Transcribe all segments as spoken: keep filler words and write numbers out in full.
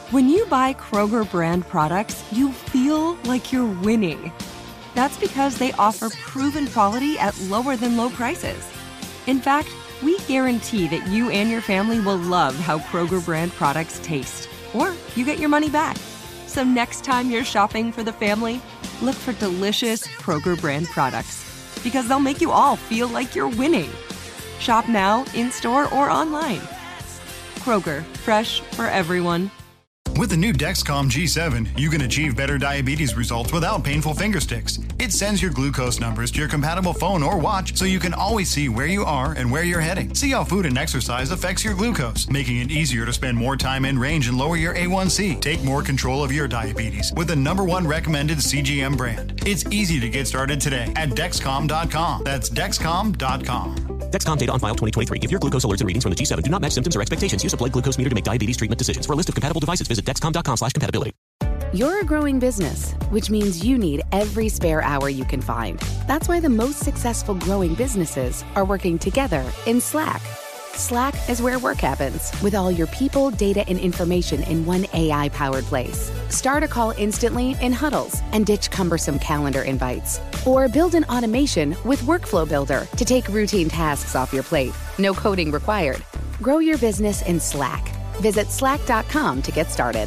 When you buy Kroger brand products, you feel like you're winning. That's because they offer proven quality at lower than low prices. In fact, we guarantee that you and your family will love how Kroger brand products taste, or you get your money back. So next time you're shopping for the family, look for delicious Kroger brand products, because they'll make you all feel like you're winning. Shop now, in-store, or online. Kroger, fresh for everyone. With the new Dexcom G seven, you can achieve better diabetes results without painful finger sticks. It sends your glucose numbers to your compatible phone or watch so you can always see where you are and where you're heading. See how food and exercise affects your glucose, making it easier to spend more time in range and lower your A one C. Take more control of your diabetes with the number one recommended C G M brand. It's easy to get started today at Dexcom dot com. That's Dexcom dot com. Dexcom data on file twenty twenty-three. If your glucose alerts and readings from the G seven do not match symptoms or expectations, use a blood glucose meter to make diabetes treatment decisions. For a list of compatible devices, visit Dexcom dot com slash compatibility. You're a growing business, which means you need every spare hour you can find. That's why the most successful growing businesses are working together in Slack. Slack is where work happens, with all your people, data, and information in one A I-powered place. Start a call instantly in huddles and ditch cumbersome calendar invites. Or build an automation with Workflow Builder to take routine tasks off your plate. No coding required. Grow your business in Slack. Visit slack dot com to get started.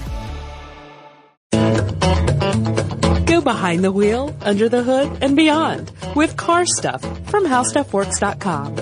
Go behind the wheel, under the hood, and beyond with Car Stuff from how stuff works dot com.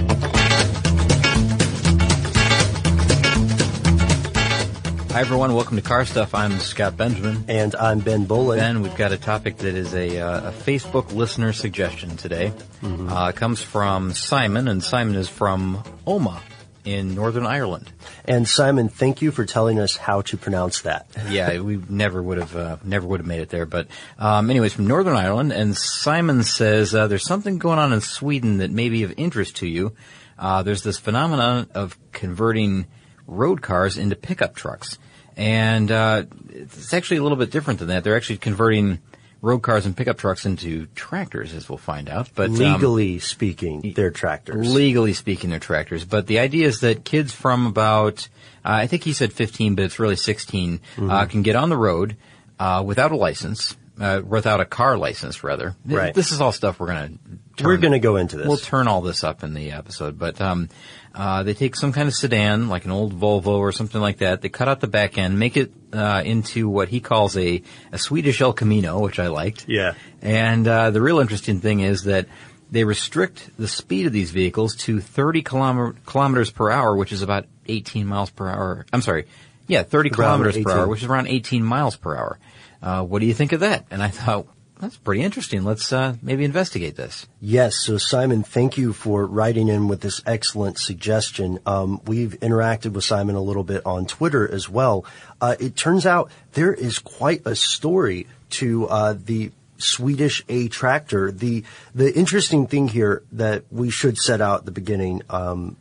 Hi, everyone. Welcome to Car Stuff. I'm Scott Benjamin. And I'm Ben Bolin. Ben, we've got a topic that is a, uh, a Facebook listener suggestion today. Mm-hmm. Uh, it comes from Simon, and Simon is from Omagh in Northern Ireland. And Simon, thank you for telling us how to pronounce that. Yeah, we never would have uh, never would have made it there. But um, anyways, from Northern Ireland, and Simon says uh, there's something going on in Sweden that may be of interest to you. Uh, there's this phenomenon of converting road cars into pickup trucks. And uh it's actually a little bit different than that. They're actually converting road cars and pickup trucks into tractors, as we'll find out. But legally um, speaking, they're tractors. Legally speaking, they're tractors. But the idea is that kids from about, uh, I think he said fifteen, but it's really sixteen, mm-hmm. uh, can get on the road uh without a license, uh without a car license, rather. Right. This is all stuff we're going to We're going to go into this. We'll turn all this up in the episode. But um uh they take some kind of sedan, like an old Volvo or something like that. They cut out the back end, make it uh into what he calls a, a Swedish El Camino, which I liked. Yeah. And uh the real interesting thing is that they restrict the speed of these vehicles to thirty kilometer, kilometers per hour, which is about eighteen miles per hour. I'm sorry. Yeah, thirty around kilometers eighteen per hour, which is around eighteen miles per hour. Uh what do you think of that? And I thought, that's pretty interesting. Let's uh maybe investigate this. Yes. So, Simon, thank you for writing in with this excellent suggestion. Um we've interacted with Simon a little bit on Twitter as well. Uh It turns out there is quite a story to uh the Swedish A tractor. The the interesting thing here that we should set out at the beginning, um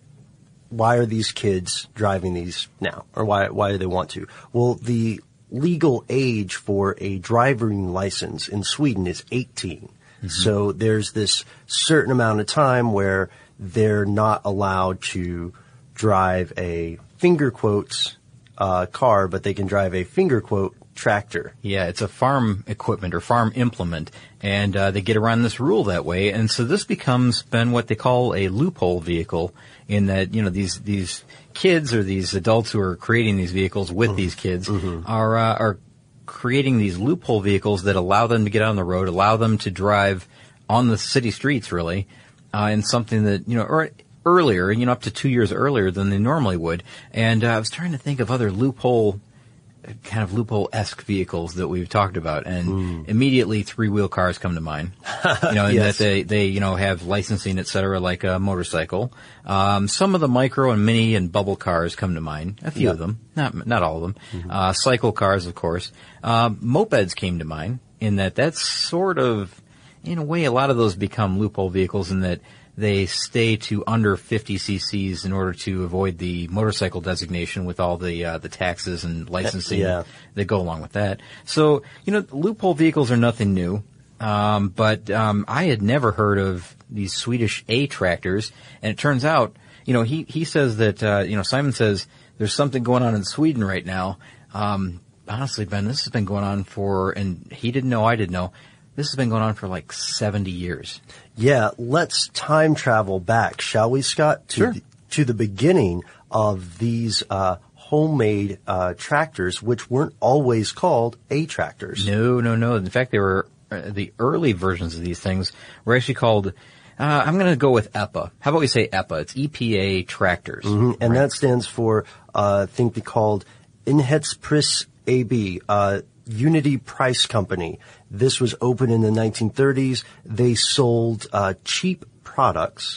why are these kids driving these now? Or why why do they want to? Well, the legal age for a driving license in Sweden is eighteen. Mm-hmm. So there's this certain amount of time where they're not allowed to drive a finger quotes uh car, but they can drive a finger quote tractor. Yeah, it's a farm equipment or farm implement, and uh they get around this rule that way. And so this becomes, Ben, what they call a loophole vehicle, in that, you know, these these kids or these adults who are creating these vehicles with mm-hmm. these kids mm-hmm. are uh, are creating these loophole vehicles that allow them to get on the road, allow them to drive on the city streets, really, uh in something that, you know, or earlier, you know, up to two years earlier than they normally would. And uh, I was trying to think of other loophole kind of loophole-esque vehicles that we've talked about, and mm. immediately three-wheel cars come to mind. You know, in yes. that they, they, you know, have licensing, et cetera, like a motorcycle. Um, some of the micro and mini and bubble cars come to mind. A few yeah. of them. Not, not all of them. Mm-hmm. Uh, cycle cars, of course. Uh, mopeds came to mind, in that that's sort of, in a way, a lot of those become loophole vehicles, in that they stay to under fifty cc's in order to avoid the motorcycle designation with all the uh, the taxes and licensing yeah. that go along with that. So, you know, loophole vehicles are nothing new. Um, but um, I had never heard of these Swedish A tractors, and it turns out, you know, he he says that uh, you know, Simon says there's something going on in Sweden right now. Um, honestly, Ben, this has been going on for, and he didn't know, I didn't know, this has been going on for like seventy years. Yeah, let's time travel back, shall we, Scott? To Sure. the, to the beginning of these uh, homemade uh, tractors, which weren't always called A-tractors. No, no, no. In fact, they were uh, the early versions of these things were actually called. Uh, I'm going to go with E P A. How about we say E P A? It's E P A tractors, Mm-hmm. And right? that stands for, uh, I think they called Inhetspris A B, uh, Unity Price Company. This was opened in the nineteen thirties. They sold uh, cheap products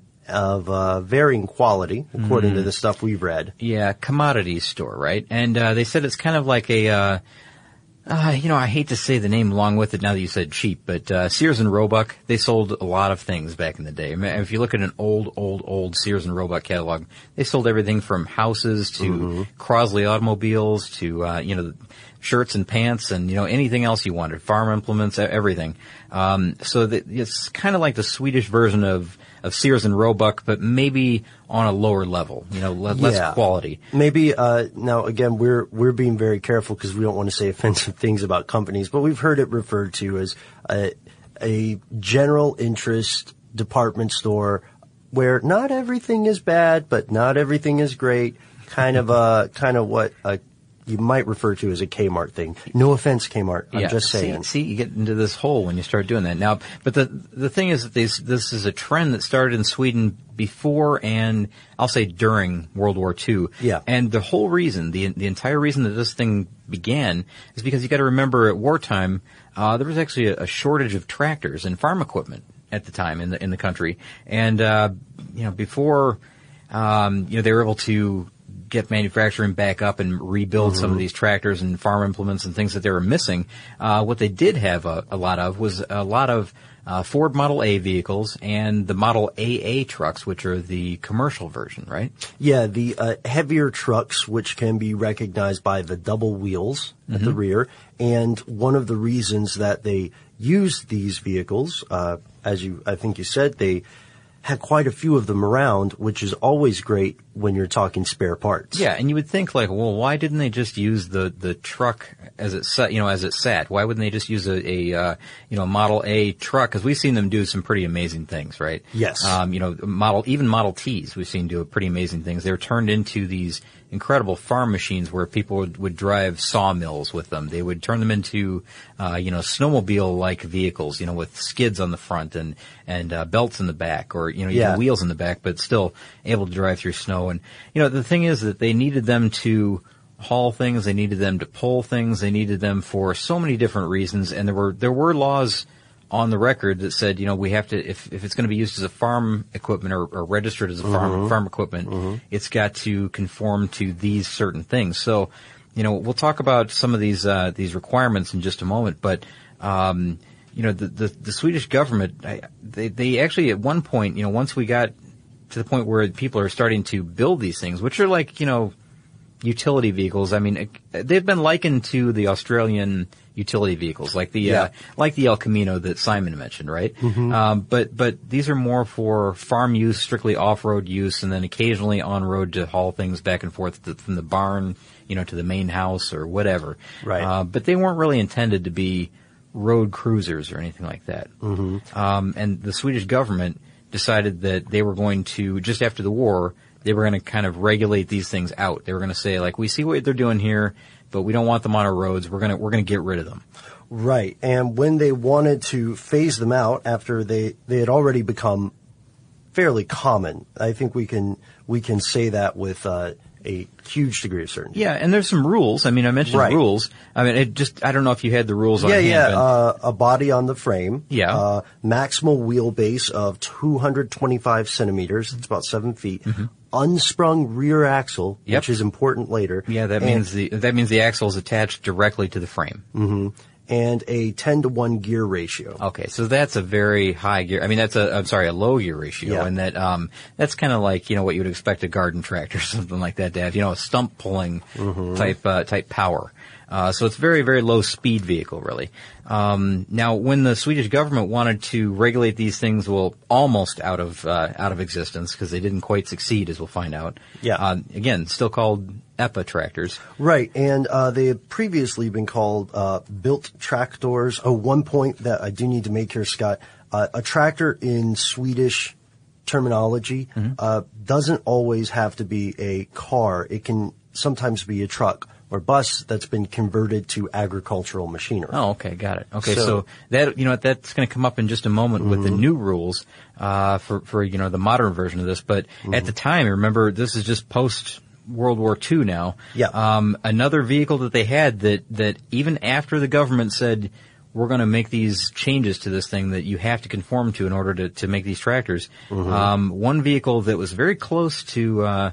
of uh, varying quality, according Mm-hmm. to the stuff we've read. Yeah, commodity store, right? And uh, they said it's kind of like a. Uh, Uh, you know, I hate to say the name along with it now that you said cheap, but uh, Sears and Roebuck, they sold a lot of things back in the day. I mean, if you look at an old, old, old Sears and Roebuck catalog, they sold everything from houses to mm-hmm. Crosley automobiles to, uh, you know, shirts and pants and, you know, anything else you wanted, farm implements, everything. Um, so that it's kind of like the Swedish version of, of Sears and Roebuck, but maybe on a lower level, you know, le- less Yeah. quality. Maybe, uh, now again, we're, we're being very careful because we don't want to say offensive things about companies, but we've heard it referred to as a, a general interest department store where not everything is bad, but not everything is great. Kind of, uh, kind of what, uh, you might refer to as a Kmart thing. No offense, Kmart. I'm yeah, just saying. See, see, you get into this hole when you start doing that. Now, but the the thing is that these, this is a trend that started in Sweden before and I'll say during World War Two. Yeah. And the whole reason, the the entire reason that this thing began is because you got to remember at wartime, uh, there was actually a, a shortage of tractors and farm equipment at the time in the in the country, and uh, you know before, um, you know they were able to get manufacturing back up and rebuild mm-hmm. some of these tractors and farm implements and things that they were missing. Uh, what they did have a, a lot of was a lot of uh, Ford Model A vehicles and the Model A A trucks, which are the commercial version, right? Yeah, the uh, heavier trucks, which can be recognized by the double wheels at Mm-hmm. the rear. And one of the reasons that they used these vehicles, uh, as you, I think you said, they had quite a few of them around, which is always great when you're talking spare parts. Yeah, and you would think like, well, why didn't they just use the, the truck as it sat, you know, as it sat? Why wouldn't they just use a, a uh, you know, Model A truck? Because we've seen them do some pretty amazing things, right? Yes. Um, you know, model, even Model Ts we've seen do pretty amazing things. They're turned into these incredible farm machines where people would, would drive sawmills with them. They would turn them into, uh, you know, snowmobile-like vehicles, you know, with skids on the front and, and, uh, belts in the back or, you know, even Yeah. wheels in the back, but still able to drive through snow. And, you know, the thing is that they needed them to haul things, they needed them to pull things, they needed them for so many different reasons, and there were, there were laws on the record that said, you know, we have to, if, if it's going to be used as a farm equipment or, or registered as a farm, Mm-hmm. farm equipment, Mm-hmm. it's got to conform to these certain things. So, you know, we'll talk about some of these, uh, these requirements in just a moment, but, um, you know, the, the, the Swedish government, I, they, they actually at one point, you know, once we got to the point where people are starting to build these things, which are like, you know, utility vehicles. I mean, they've been likened to the Australian utility vehicles, like the Yeah. uh, like the El Camino that Simon mentioned, right? Mm-hmm. Um, but but these are more for farm use, strictly off-road use, and then occasionally on-road to haul things back and forth to, from the barn, you know, to the main house or whatever. Right. Uh, but they weren't really intended to be road cruisers or anything like that. Mm-hmm. Um, and the Swedish government decided that they were going to, just after the war, they were going to kind of regulate these things out. They were going to say, like, we see what they're doing here, but we don't want them on our roads. We're going to, we're going to get rid of them. Right. And when they wanted to phase them out after they, they had already become fairly common, I think we can, we can say that with, uh, a huge degree of certainty. Yeah, and there's some rules. I mean, I mentioned Right. rules. I mean, it just, I don't know if you had the rules on Yeah, hand. yeah. but- Uh, a body on the frame. Yeah. Uh, maximal wheelbase of two hundred twenty-five centimeters. It's about seven feet. Unsprung rear axle, Yep. which is important later. yeah, that and, means the, that means the axle is attached directly to the frame. Mm-hmm. And a ten to one gear ratio. Okay, so that's a very high gear. I mean, that's a, I'm sorry, a low gear ratio, Yeah. and that um, that's kind of like, you know, what you would expect a garden tractor or something like that to have, you know, a stump pulling Mm-hmm. type uh, type power. Uh, so it's very very low speed vehicle really. Um, now, when the Swedish government wanted to regulate these things, well, almost out of uh, out of existence because they didn't quite succeed, as we'll find out. Yeah. Uh, again, still called E P A tractors. Right, and uh, they had previously been called uh, built tractors. Oh, one point that I do need to make here, Scott. Uh, a tractor in Swedish terminology mm-hmm. uh, doesn't always have to be a car. It can sometimes be a truck or bus that's been converted to agricultural machinery. Oh, okay, got it. Okay, so, So- that you know that's going to come up in just a moment with the new rules uh, for for you know the modern version of this. But at the time, remember, this is just post World War Two now. Yeah. Um, another vehicle that they had that that even after the government said we're going to make these changes to this thing that you have to conform to in order to to make these tractors. Um, one vehicle that was very close to uh,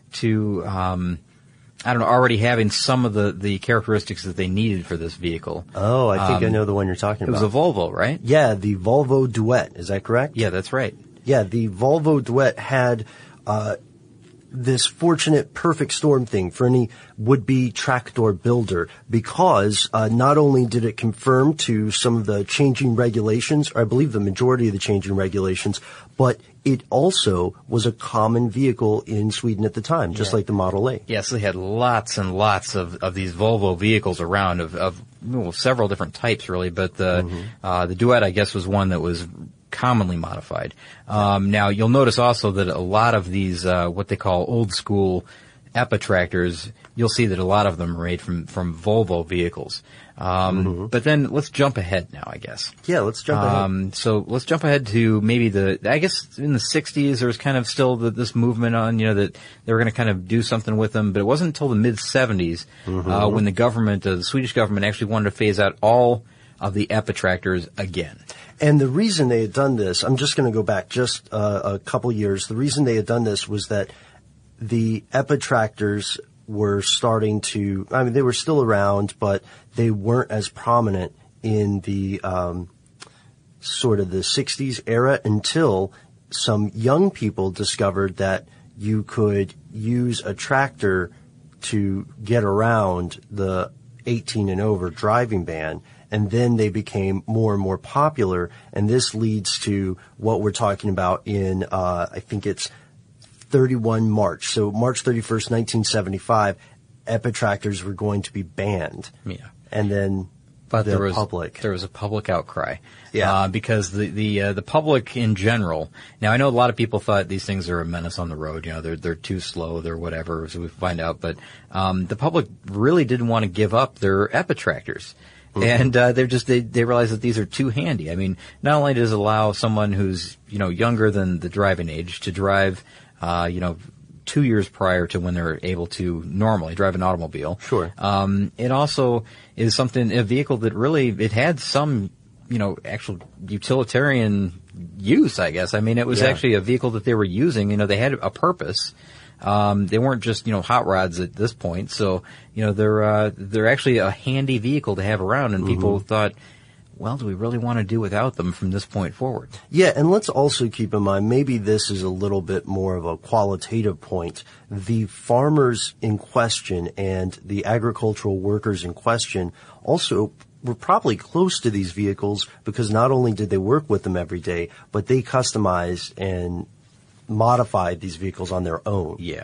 to um, I don't know, already having some of the, the characteristics that they needed for this vehicle. Oh, I think Um, I know the one you're talking It was about. a Volvo, right? Yeah, the Volvo Duet. Is that correct? Yeah, that's right. Yeah, the Volvo Duet had uh, this fortunate perfect storm thing for any would-be tractor builder because uh, not only did it conform to some of the changing regulations, or I believe the majority of the changing regulations, but it also was a common vehicle in Sweden at the time, just Yeah. like the Model A. Yes, they had lots and lots of, of these Volvo vehicles around of, of well, several different types, really. But the uh, the Duet, I guess, was one that was commonly modified. Um, now, you'll notice also that a lot of these, uh, what they call old school E P A tractors, you'll see that a lot of them are made from, from Volvo vehicles. Um, But then let's jump ahead now, I guess. Yeah, let's jump ahead. Um, so let's jump ahead to maybe the, I guess in the sixties there was kind of still the, this movement on, you know, that they were going to kind of do something with them, but it wasn't until the mid seventies, uh, when the government, uh, the Swedish government actually wanted to phase out all of the E P A tractors again. And the reason they had done this, I'm just going to go back just uh, a couple years. The reason they had done this was that the E P A tractors were starting to, I mean, they were still around, but they weren't as prominent in the um, sort of the sixties era until some young people discovered that you could use a tractor to get around the eighteen and over driving ban. And then they became more and more popular, and this leads to what we're talking about in, uh, I think it's thirty-one March. So March thirty-first, nineteen seventy-five, E P A tractors were going to be banned. Yeah. And then But the there was public. there was a public outcry, Yeah. uh, because the the uh, the public in general. Now I know a lot of people thought these things are a menace on the road. You know, they're they're too slow, they're whatever. So we find out, but um, the public really didn't want to give up their E P A tractors. Mm-hmm. And uh, they're just they they realize that these are too handy. I mean, not only does it allow someone who's you know younger than the driving age to drive, uh, you know. two years prior to when they're able to normally drive an automobile. Sure. Um, it also is something, a vehicle that really, it had some, you know, actual utilitarian use, I guess. I mean, it was Yeah. actually a vehicle that they were using. You know, they had a purpose. Um, they weren't just, you know, hot rods at this point. So, you know, they're, uh, they're actually a handy vehicle to have around. And people thought, well, do we really want to do without them from this point forward? Yeah, and let's also keep in mind, maybe this is a little bit more of a qualitative point. The farmers in question and the agricultural workers in question also were probably close to these vehicles because not only did they work with them every day, but they customized and modified these vehicles on their own. Yeah.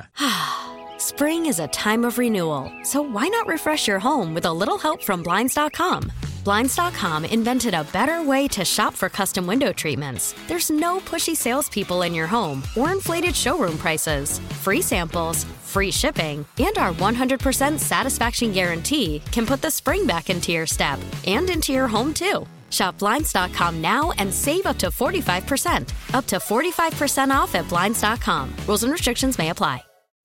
Spring is a time of renewal, so why not refresh your home with a little help from Blinds dot com? Blinds dot com invented a better way to shop for custom window treatments. There's no pushy salespeople in your home or inflated showroom prices. Free samples, free shipping, and our one hundred percent satisfaction guarantee can put the spring back into your step and into your home, too. Shop Blinds dot com now and save up to forty-five percent. Up to forty-five percent off at Blinds dot com. Rules and restrictions may apply.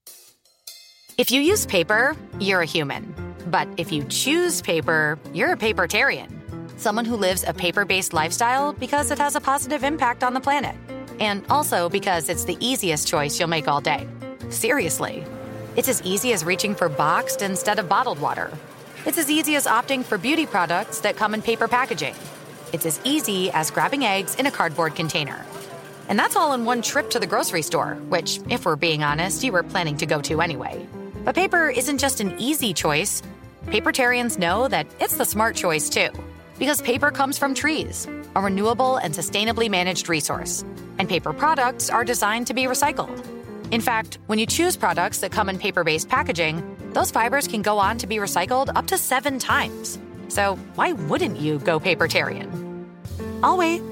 If you use paper, you're a human. But if you choose paper, you're a papertarian. Someone who lives a paper-based lifestyle because it has a positive impact on the planet. And also because it's the easiest choice you'll make all day. Seriously. It's as easy as reaching for boxed instead of bottled water. It's as easy as opting for beauty products that come in paper packaging. It's as easy as grabbing eggs in a cardboard container. And that's all in one trip to the grocery store, which, if we're being honest, you were planning to go to anyway. But paper isn't just an easy choice. Papertarians know that it's the smart choice, too. Because paper comes from trees, a renewable and sustainably managed resource. And paper products are designed to be recycled. In fact, when you choose products that come in paper-based packaging, those fibers can go on to be recycled up to seven times. So why wouldn't you go papertarian? I'll wait.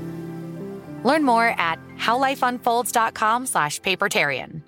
Learn more at howlifeunfolds.com slash papertarian.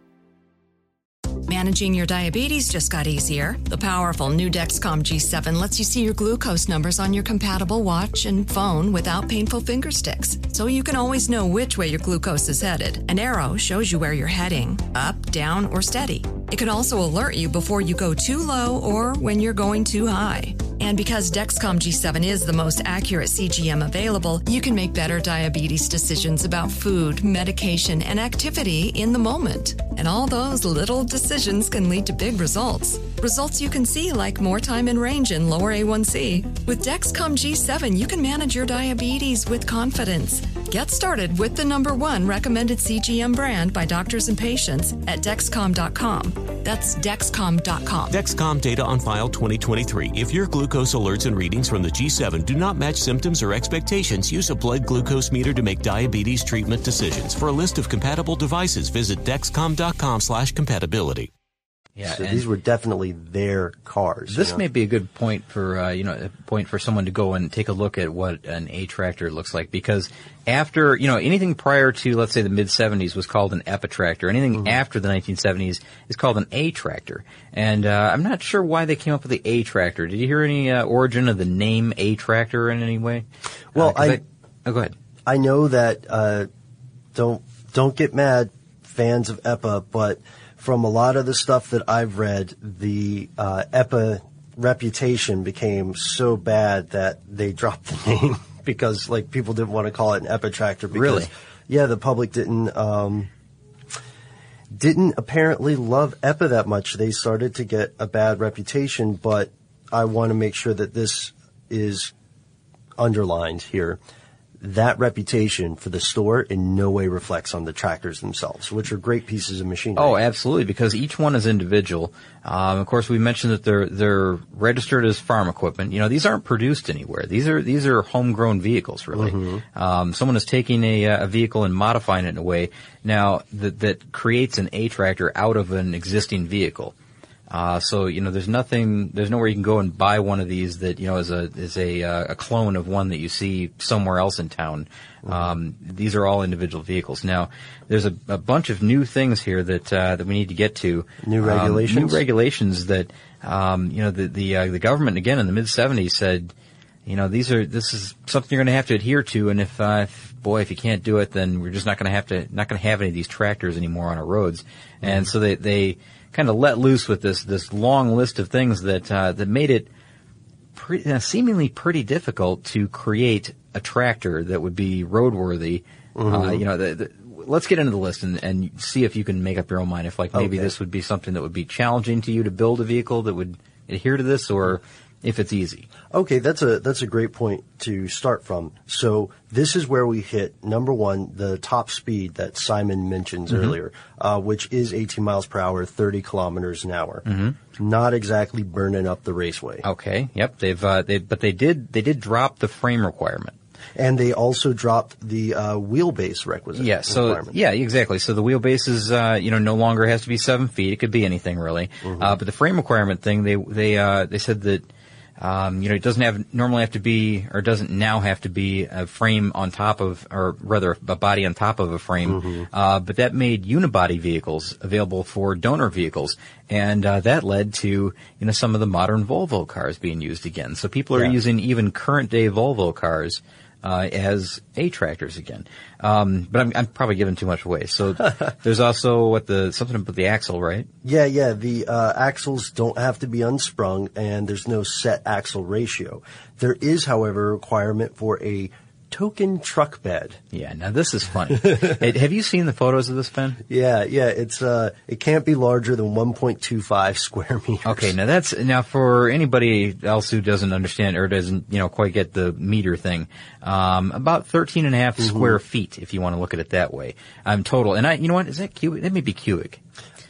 Managing your diabetes just got easier. The powerful new Dexcom G seven lets you see your glucose numbers on your compatible watch and phone without painful finger sticks, so you can always know which way your glucose is headed. An arrow shows you where you're heading, up, down, or steady. It can also alert you before you go too low or when you're going too high. And because Dexcom G seven is the most accurate C G M available, you can make better diabetes decisions about food, medication, and activity in the moment. And all those little decisions can lead to big results. Results you can see, like more time in range and lower A one C. With Dexcom G seven, you can manage your diabetes with confidence. Get started with the number one recommended C G M brand by doctors and patients at Dexcom dot com. That's Dexcom dot com. Dexcom data on file twenty twenty-three. If your glucose alerts and readings from the G seven do not match symptoms or expectations, use a blood glucose meter to make diabetes treatment decisions. For a list of compatible devices, visit Dexcom dot com slash compatibility. Yeah, so these were definitely their cars. This you know? may be a good point for uh, you know a point for someone to go and take a look at what an A tractor looks like, because after you know anything prior to, let's say, the mid seventies was called an epitractor. Anything mm-hmm. after the nineteen seventies is called an A tractor, and uh, I'm not sure why they came up with the A tractor. Did you hear any uh, origin of the name A tractor in any way? Well, uh, I, I oh go ahead. I know that uh, don't don't get mad, fans of E P A, but from a lot of the stuff that I've read, the uh, E P A reputation became so bad that they dropped the name because, like, people didn't want to call it an epitractor. Because, really? Yeah, the public didn't um, didn't apparently love E P A that much. They started to get a bad reputation, but I want to make sure that this is underlined here. That reputation for the store in no way reflects on the tractors themselves, which are great pieces of machinery. Oh, absolutely, because each one is individual. Um, of course, we mentioned that they're they're registered as farm equipment. You know, these aren't produced anywhere. These are these are homegrown vehicles, really. Mm-hmm. Um, someone is taking a, a vehicle and modifying it in a way now that that creates an A tractor out of an existing vehicle. Uh, so, you know, there's nothing, there's nowhere you can go and buy one of these that, you know, is a, is a, uh, a clone of one that you see somewhere else in town. Um, these are all individual vehicles. Now, there's a, a bunch of new things here that, uh, that we need to get to. New regulations? Um, new regulations that, um, you know, the, the, uh, the government, again, in the mid seventies said, you know, these are, this is something you're going to have to adhere to, and if, uh, if, boy, if you can't do it, then we're just not going to have to, not going to have any of these tractors anymore on our roads. Mm-hmm. And so they, they, kind of let loose with this this long list of things that uh, that made it pre- uh, seemingly pretty difficult to create a tractor that would be roadworthy. Mm-hmm. Uh, you know, the, the, let's get into the list and, and see if you can make up your own mind. If like maybe okay. this would be something that would be challenging to you to build a vehicle that would adhere to this, or if it's easy. Okay, that's a that's a great point to start from. So this is where we hit, number one, the top speed that Simon mentions mm-hmm. earlier, uh, which is eighteen miles per hour, thirty kilometers an hour. Mm-hmm. Not exactly burning up the raceway. Okay, yep. They've uh, they but they did they did drop the frame requirement. And they also dropped the uh, wheelbase requisite. Yeah, so yeah, exactly. So the wheelbase is uh, you know no longer has to be seven feet. It could be anything really. Mm-hmm. Uh, but the frame requirement thing, they they uh, they said that. Um, you know, it doesn't have, normally have to be, or doesn't now have to be a frame on top of, or rather a body on top of a frame. Mm-hmm. Uh, but that made unibody vehicles available for donor vehicles. And, uh, that led to, you know, some of the modern Volvo cars being used again. So people are yeah. using even current day Volvo cars, uh, as A tractors again. Um, but I'm, I'm probably giving too much away. So there's also what the, something about the axle, right? Yeah, yeah. The, uh, axles don't have to be unsprung, and there's no set axle ratio. There is, however, a requirement for a token truck bed. Yeah, now this is funny. Hey, have you seen the photos of this, Ben? Yeah, yeah. It's, uh, it can't be larger than one point two five square meters. Okay, now that's, now for anybody else who doesn't understand or doesn't, you know, quite get the meter thing, um, about thirteen and a half mm-hmm. square feet, if you want to look at it that way. Um, total. And I, you know what, is that cubic? That may be cubic.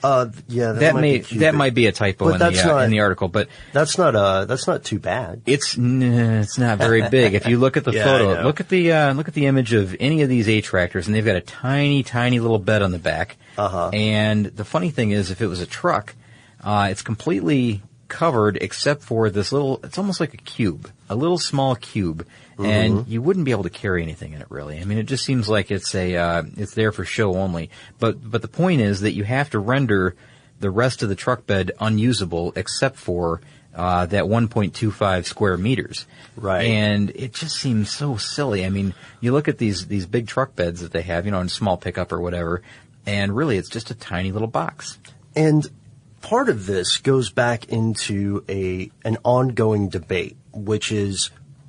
Uh, yeah, that, that might may be cubic. that might be a typo But in that's the uh, not- in the article, but That's not uh that's not too bad. it's n- it's not very big. If you look at the Yeah, I photo, know. look at the uh, look at the image of any of these A-tractors, and they've got a tiny, tiny little bed on the back. Uh-huh. And the funny thing is, if it was a truck, uh, it's completely covered except for this little. It's almost like a cube, a little small cube, Mm-hmm. and you wouldn't be able to carry anything in it really. I mean, it just seems like it's a uh, it's there for show only. But but the point is that you have to render the rest of the truck bed unusable except for uh, that one point two five square meters. Right. And it just seems so silly. I mean, you look at these these big truck beds that they have, you know, in small pickup or whatever, and really it's just a tiny little box. And part of this goes back into a an ongoing debate, which is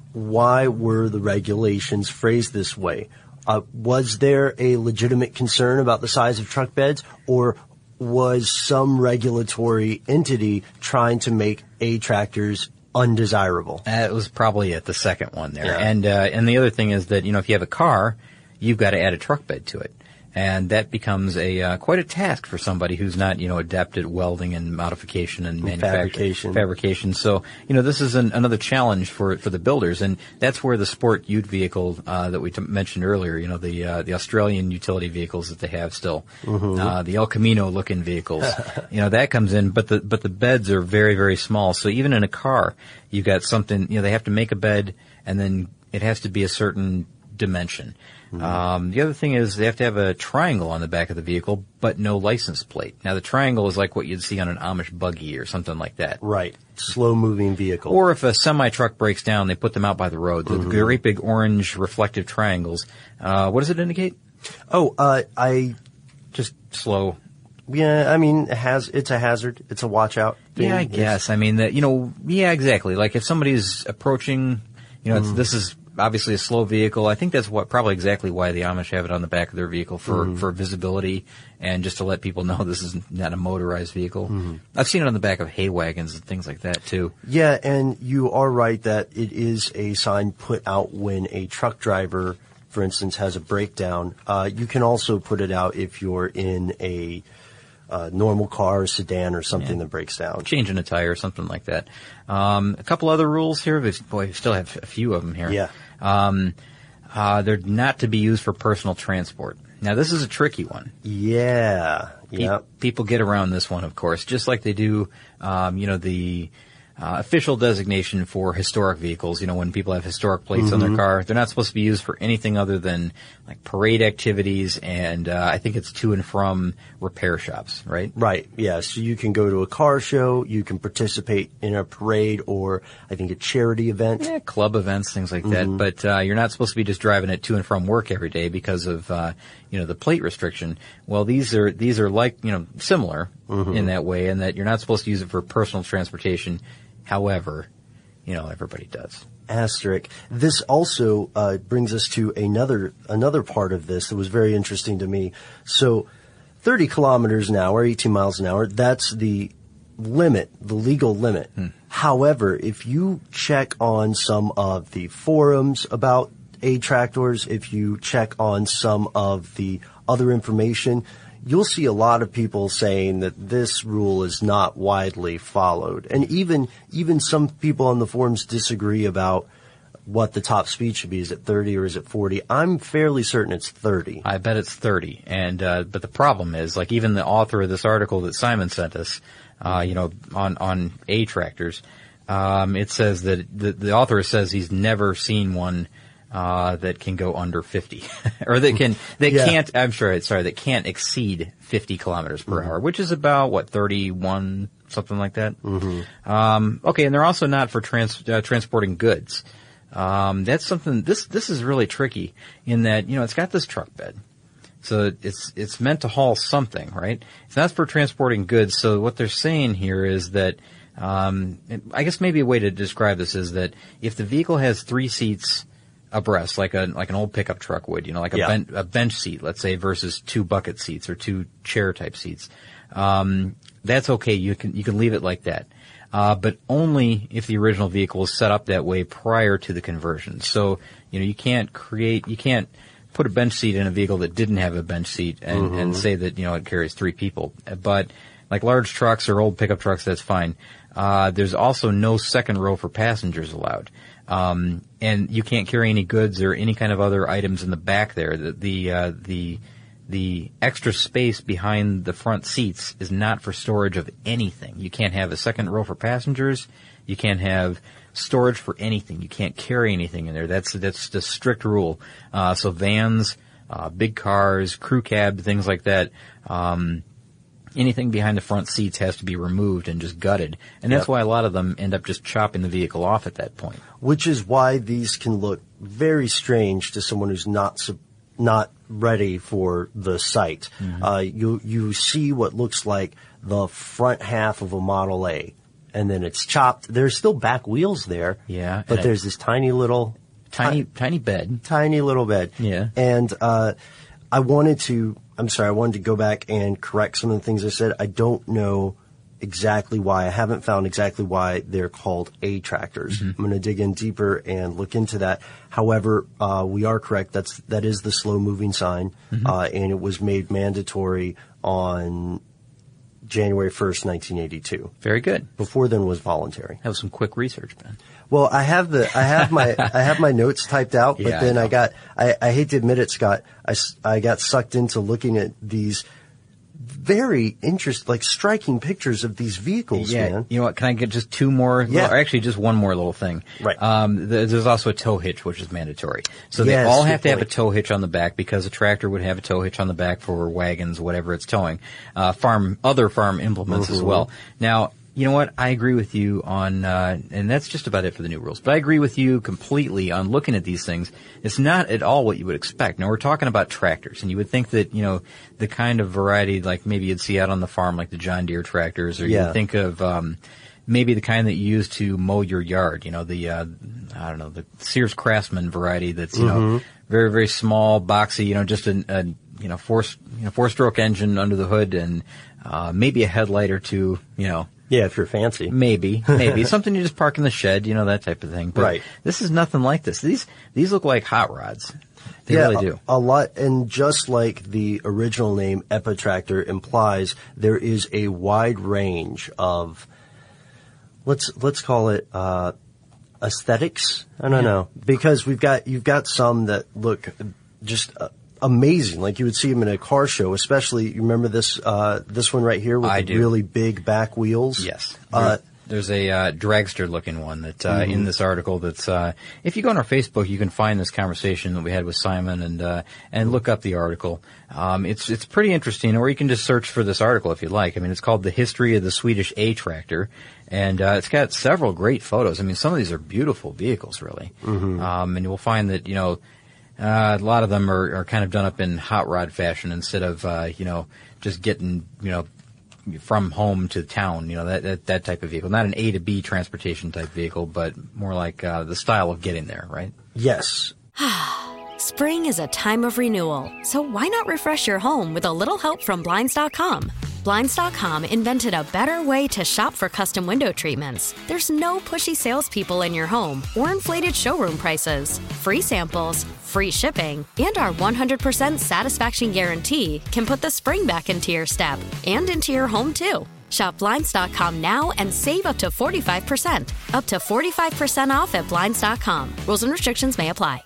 why were the regulations phrased this way? Uh, was there a legitimate concern about the size of truck beds, or was some regulatory entity trying to make A-tractors undesirable? That was probably it, the second one there. Yeah. And uh, and the other thing is that, you know, if you have a car, you've got to add a truck bed to it. And that becomes a uh, quite a task for somebody who's not, you know, adept at welding and modification and, And manufacturing. fabrication. Fabrication. So, you know, this is an, another challenge for for the builders, and that's where the sport ute vehicle uh, that we t- mentioned earlier, you know, the uh, the Australian utility vehicles that they have still, Mm-hmm. uh, the El Camino looking vehicles, you know, that comes in. But the but the beds are very very small. So even in a car, you've got something. You know, they have to make a bed, and then it has to be a certain dimension. Um, the other thing is they have to have a triangle on the back of the vehicle, but no license plate. Now the triangle is like what you'd see on an Amish buggy or something like that. Right. Slow-moving vehicle. Or if a semi-truck breaks down, they put them out by the road. The great big orange reflective triangles. Uh, what does it indicate? oh, uh, I, Just slow. yeah, I mean, it has, it's a hazard. It's a watch out thing. Yeah, I It's- guess. I mean, that, you know, yeah, exactly. Like if somebody's approaching, you know, it's, Mm. this is obviously a slow vehicle. I think that's what probably exactly why the Amish have it on the back of their vehicle for, Mm-hmm. for visibility and just to let people know this is not a motorized vehicle. Mm-hmm. I've seen it on the back of hay wagons and things like that too. Yeah, and you are right that it is a sign put out when a truck driver, for instance, has a breakdown. Uh, you can also put it out if you're in a uh, normal car, or sedan, or something Yeah. that breaks down. Changing a tire or something like that. Um, a couple other rules here. but Boy, we still have a few of them here. Yeah. Um, uh, they're not to be used for personal transport. Now, this is a tricky one. Yeah, Pe- yeah. People get around this one, of course, just like they do, um, you know, the uh, official designation for historic vehicles. You know, when people have historic plates on their car, they're not supposed to be used for anything other than like parade activities and uh, I think it's to and from repair shops, right? Right, yeah. So you can go to a car show, you can participate in a parade or I think a charity event. Yeah, club events, things like that. But uh, you're not supposed to be just driving it to and from work every day because of uh, you know the plate restriction. Well, these are these are like you know similar in that way, in that you're not supposed to use it for personal transportation. However, you know everybody does. Asterisk. This also uh, brings us to another another part of this that was very interesting to me. So, thirty kilometers an hour, eighteen miles an hour. That's the limit, the legal limit. However, if you check on some of the forums about A-tractors, if you check on some of the other information, you'll see a lot of people saying that this rule is not widely followed. And even even some people on the forums disagree about what the top speed should be. Is it thirty or is it forty? I'm fairly certain it's thirty. I bet it's thirty. And uh, but the problem is, like even the author of this article that Simon sent us, uh, you know, on on A-tractors, um, it says that the, the author says he's never seen one uh, that can go under fifty, or that can that Yeah. can't. I'm sure. Sorry, that can't exceed fifty kilometers per hour, which is about what thirty-one, something like that. Mm-hmm. Um, okay, and they're also not for trans, uh, transporting goods. Um, that's something. This this is really tricky in that you know it's got this truck bed. So it's it's meant to haul something, right? It's not for transporting goods. So what they're saying here is that, um, I guess maybe a way to describe this is that if the vehicle has three seats abreast, like a like an old pickup truck would, you know, like a, Yeah. ben, a bench seat, let's say, versus two bucket seats or two chair type seats, um, that's okay. You can you can leave it like that. Uh, but only if the original vehicle is set up that way prior to the conversion. So, you know, you can't create, you can't put a bench seat in a vehicle that didn't have a bench seat and, Mm-hmm. and say that, you know, it carries three people. But like large trucks or old pickup trucks, that's fine. Uh, there's also no second row for passengers allowed. Um, and you can't carry any goods or any kind of other items in the back there. The, the, uh, the, the extra space behind the front seats is not for storage of anything. You can't have a second row for passengers. You can't have storage for anything. You can't carry anything in there. That's, that's the strict rule. Uh, so vans, uh, big cars, crew cab, things like that, um, anything behind the front seats has to be removed and just gutted. And that's Yep. why a lot of them end up just chopping the vehicle off at that point. Which is why these can look very strange to someone who's not sub- not ready for the sight. Mm-hmm. Uh, you you see what looks like the front half of a Model A, and then it's chopped. There's still back wheels there. Yeah, but and there's this tiny little Tiny, ti- tiny bed. tiny little bed. Yeah. And uh, I wanted to. I'm sorry. I wanted to go back and correct some of the things I said. I don't know exactly why. I haven't found exactly why they're called A tractors. Mm-hmm. I'm going to dig in deeper and look into that. However, uh, we are correct. That's that is the slow moving sign, Mm-hmm. uh, and it was made mandatory on January first, nineteen eighty-two. Very good. Before then was voluntary. That was some quick research, Ben. Well, I have the I have my I have my notes typed out, but Yeah, I then I, know. got I, I hate to admit it, Scott. I, s- I got sucked into looking at these very interest like striking pictures of these vehicles, Yeah, man. you know what? Can I get just two more? Yeah. Little, or actually, just one more little thing. Right. Um, th- there's also a tow hitch, which is mandatory. So they Yes, all good have to have a point. tow hitch on the back because a tractor would have a tow hitch on the back for wagons, whatever it's towing. Uh, farm, other farm implements as Mm-hmm. well. Now, you know what? I agree with you on, uh, and that's just about it for the new rules. But I agree with you completely on looking at these things. It's not at all what you would expect. Now, we're talking about tractors, and you would think that, you know, the kind of variety like maybe you'd see out on the farm, like the John Deere tractors, or Yeah. you think of, um, maybe the kind that you use to mow your yard, you know, the, uh, I don't know, the Sears Craftsman variety that's, you know, very, very small, boxy, you know, just a, a you know, four, you know, four-stroke engine under the hood and, uh, maybe a headlight or two, you know, Yeah, if you're fancy. maybe, maybe. Something you just park in the shed, you know, that type of thing. But Right. this is nothing like this. These, these look like hot rods. They yeah, really do. A, a lot, and just like the original name Epitractor implies, there is a wide range of let's let's call it uh, aesthetics. I don't know, because we've got you've got some that look just uh, amazing, like you would see them in a car show. Especially, you remember this uh, this one right here with I the do. really big back wheels. Yes. Uh, There's a uh, dragster-looking one that uh, Mm-hmm. in this article. That's uh, if you go on our Facebook, you can find this conversation that we had with Simon and uh, and look up the article. Um, it's it's pretty interesting, or you can just search for this article if you like. I mean, it's called "The History of the Swedish A Tractor," and uh, it's got several great photos. I mean, some of these are beautiful vehicles, really. Mm-hmm. Um, and you will find that you know uh, a lot of them are, are kind of done up in hot rod fashion instead of uh, you know just getting you know. from home to town, you know, that, that that type of vehicle. Not an A to B transportation type vehicle, but more like uh, the style of getting there, right? Yes. Spring is a time of renewal, so why not refresh your home with a little help from Blinds dot com? Blinds dot com invented a better way to shop for custom window treatments. There's no pushy salespeople in your home or inflated showroom prices. Free samples, free shipping, and our one hundred percent satisfaction guarantee can put the spring back into your step and into your home, too. Shop Blinds dot com now and save up to forty-five percent. Up to forty-five percent off at Blinds dot com. Rules and restrictions may apply.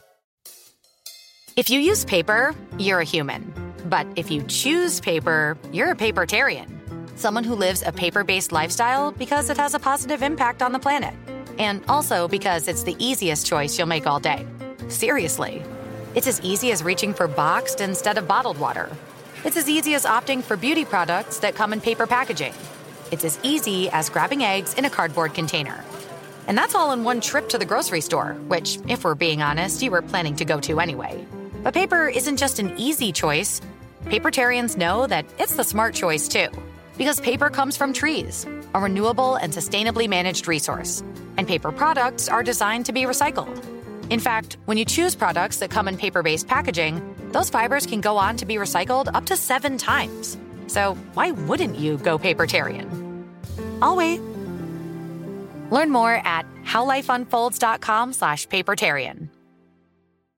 If you use paper, you're a human. But if you choose paper, you're a papertarian. Someone who lives a paper-based lifestyle because it has a positive impact on the planet. And also because it's the easiest choice you'll make all day. Seriously. It's as easy as reaching for boxed instead of bottled water. It's as easy as opting for beauty products that come in paper packaging. It's as easy as grabbing eggs in a cardboard container. And that's all in one trip to the grocery store, which, if we're being honest, you were planning to go to anyway. But paper isn't just an easy choice. Papertarians know that it's the smart choice, too. Because paper comes from trees, a renewable and sustainably managed resource. And paper products are designed to be recycled. In fact, when you choose products that come in paper-based packaging, those fibers can go on to be recycled up to seven times. So why wouldn't you go papertarian? I'll wait. Learn more at howlifeunfolds.com slash papertarian.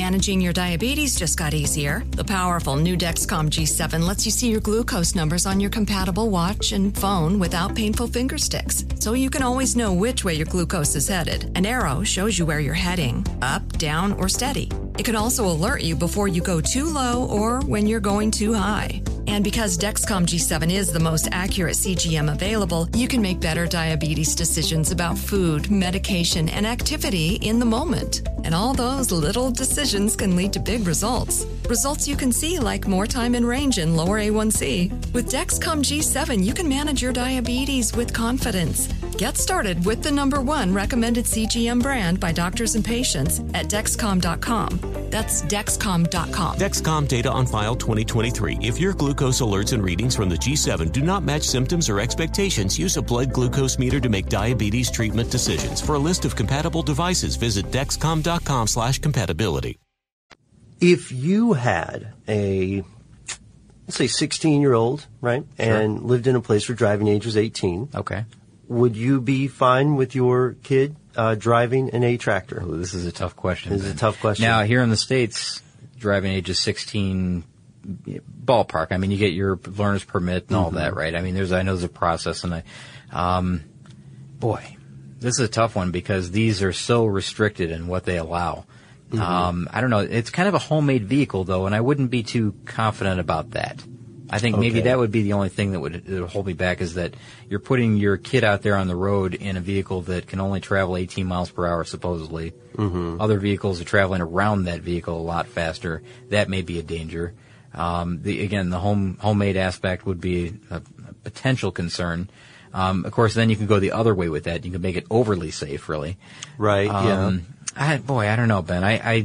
Managing your diabetes just got easier. The powerful new Dexcom G seven lets you see your glucose numbers on your compatible watch and phone without painful finger sticks, so you can always know which way your glucose is headed. An arrow shows you where you're heading, up, down, or steady. It can also alert you before you go too low or when you're going too high. And because Dexcom G seven is the most accurate C G M available, you can make better diabetes decisions about food, medication, and activity in the moment. And all those little decisions can lead to big results. Results you can see, like more time in range and lower A one C. With Dexcom G seven, you can manage your diabetes with confidence. Get started with the number one recommended C G M brand by doctors and patients at Dexcom dot com. That's Dexcom dot com. Dexcom data on file twenty twenty-three. If your glucose alerts and readings from the G seven do not match symptoms or expectations, use a blood glucose meter to make diabetes treatment decisions. For a list of compatible devices, visit Dexcom dot com slash compatibility. If you had a, let's say, sixteen-year-old, right, Sure. and lived in a place where driving age was eighteen, Okay. would you be fine with your kid uh, driving an A tractor? Oh, this is a tough question. This is Ben. a tough question. Now, here in the States, driving age is sixteen, ballpark. I mean, you get your learner's permit and all Mm-hmm. that, right? I mean, there's, I know there's a process, and I, um, boy, this is a tough one because these are so restricted in what they allow. Mm-hmm. Um, I don't know. It's kind of a homemade vehicle, though, and I wouldn't be too confident about that. I think maybe Okay. that would be the only thing that would, that would hold me back, is that you're putting your kid out there on the road in a vehicle that can only travel eighteen miles per hour, supposedly. Mm-hmm. Other vehicles are traveling around that vehicle a lot faster. That may be a danger. Um, the, again, the home homemade aspect would be a, a potential concern. Um, of course, then you can go the other way with that. You can make it overly safe, really. Right, Um, yeah. I, boy, I don't know, Ben. I, I,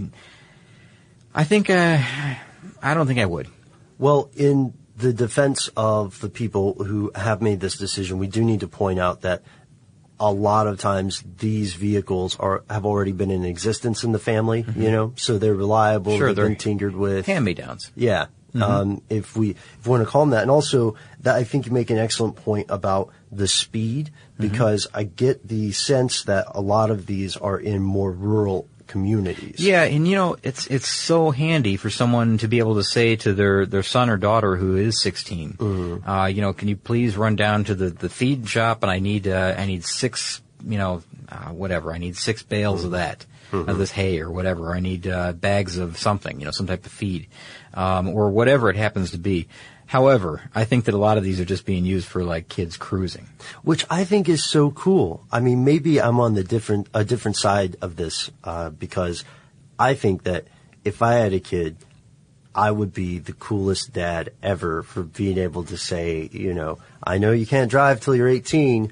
I think, uh, I don't think I would. Well, in the defense of the people who have made this decision, we do need to point out that a lot of times these vehicles are have already been in existence in the family, Mm-hmm. you know, so they're reliable, Sure, they've they're been tinkered with. Hand-me-downs. Yeah. Mm-hmm. Um, if we if we want to call them that. And also, that I think you make an excellent point about the speed, because I get the sense that a lot of these are in more rural communities. Yeah, and you know, it's it's so handy for someone to be able to say to their, their son or daughter who is sixteen, Mm-hmm. uh, you know, can you please run down to the, the feed shop, and I need uh, I need six, you know, uh, whatever, I need six bales of that, Mm-hmm. of this hay or whatever. I need uh, bags of something, you know, some type of feed, um, or whatever it happens to be. However, I think that a lot of these are just being used for like kids cruising. Which I think is so cool. I mean, maybe I'm on the different a different side of this, uh, because I think that if I had a kid, I would be the coolest dad ever for being able to say, you know, I know you can't drive till you're eighteen.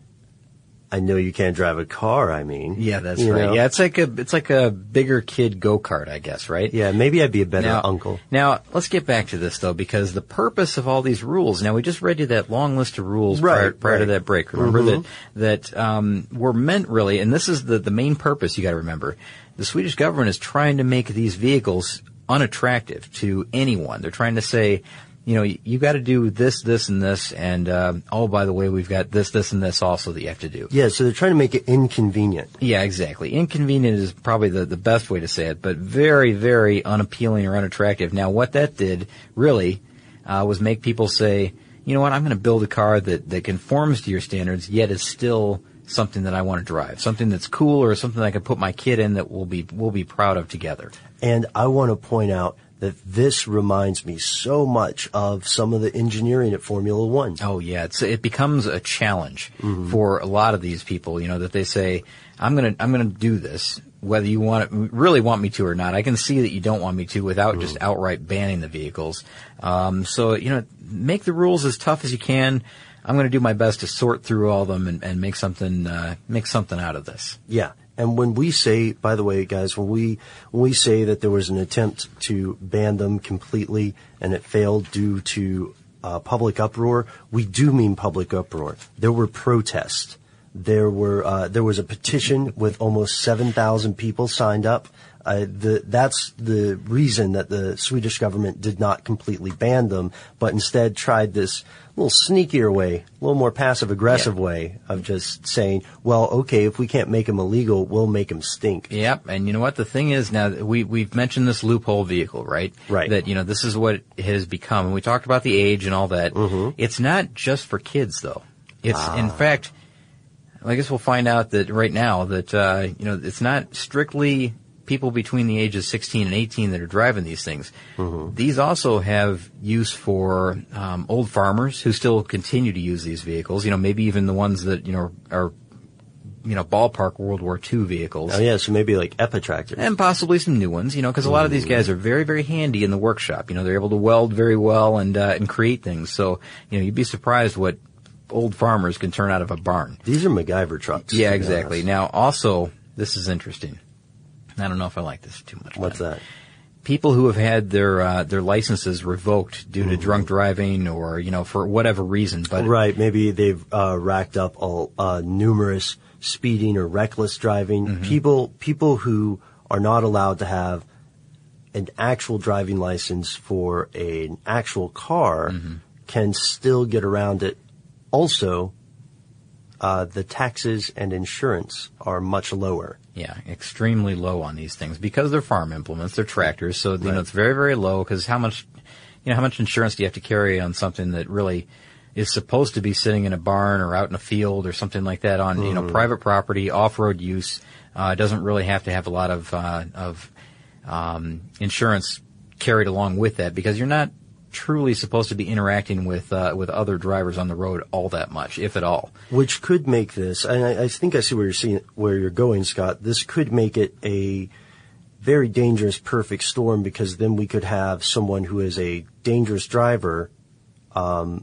I know you can't drive a car, I mean. Yeah, that's You right. know? Yeah, it's like a it's like a bigger kid go-kart, I guess, right? Yeah, maybe I'd be a better now, uncle. Now, let's get back to this, though, because the purpose of all these rules, now we just read you that long list of rules Right, prior, prior to right. that break, remember, Mhm. that that um, were meant really, and this is the, the main purpose you got to remember, the Swedish government is trying to make these vehicles unattractive to anyone. They're trying to say, you know, you, you got to do this, this, and this, and uh, oh, by the way, we've got this, this, and this also that you have to do. Yeah, so they're trying to make it inconvenient. Yeah, exactly. Inconvenient is probably the, the best way to say it, but very, very unappealing or unattractive. Now, what that did, really, uh, was make people say, you know what, I'm going to build a car that, that conforms to your standards, yet is still something that I want to drive, something that's cool, or something I can put my kid in that we'll be, we'll be proud of together. And I want to point out that this reminds me so much of some of the engineering at Formula One. Oh yeah, it's, it becomes a challenge Mm-hmm. for a lot of these people, you know, that they say, I'm gonna, I'm gonna do this, whether you want it, really want me to or not. I can see that you don't want me to without Mm-hmm. just outright banning the vehicles. Um, so, you know, make the rules as tough as you can. I'm gonna do my best to sort through all of them and, and make something, uh, make something out of this. Yeah. And when we say, by the way, guys, when we when we say that there was an attempt to ban them completely and it failed due to uh, public uproar, we do mean public uproar. There were protests. There were uh, there was a petition with almost seven thousand people signed up I, the, that's the reason that the Swedish government did not completely ban them, but instead tried this little sneakier way, a little more passive-aggressive yeah. way of just saying, well, okay, if we can't make them illegal, we'll make them stink. Yep, and you know what? The thing is, now, we, we've mentioned this loophole vehicle, right? Right. That, you know, this is what it has become. And we talked about the age and all that. Mm-hmm. It's not just for kids, though. It's, ah. in fact, I guess we'll find out that right now that, uh, you know, it's not strictly people between the ages sixteen and eighteen that are driving these things. Mm-hmm. These also have use for um, old farmers who still continue to use these vehicles. You know, maybe even the ones that, you know, are, you know, ballpark World War Two vehicles. Oh, yeah, so maybe like Epa tractors. And possibly some new ones, you know, because a lot of these guys are very, very handy in the workshop. You know, they're able to weld very well and uh, and create things. So, you know, you'd be surprised what old farmers can turn out of a barn. These are MacGyver trucks. Yeah, exactly. Now, also, this is interesting. I don't know if I like this too much. What's that? People who have had their uh, their licenses revoked due to mm-hmm. drunk driving or, you know, for whatever reason. But right, maybe they've uh, racked up all, uh, numerous speeding or reckless driving. Mm-hmm. People people who are not allowed to have an actual driving license for a, an actual car mm-hmm. can still get around it. Also, uh, the taxes and insurance are much lower. Yeah, extremely low on these things because they're farm implements, they're tractors. So, you right. know, it's very, very low because how much, you know, how much insurance do you have to carry on something that really is supposed to be sitting in a barn or out in a field or something like that on, mm-hmm. you know, private property, off-road use? Uh, it doesn't really have to have a lot of, uh, of, um, insurance carried along with that because you're not truly supposed to be interacting with uh, with other drivers on the road all that much, if at all. Which could make this, and I, I think I see where you're seeing where you're going, Scott. This could make it a very dangerous perfect storm because then we could have someone who is a dangerous driver um,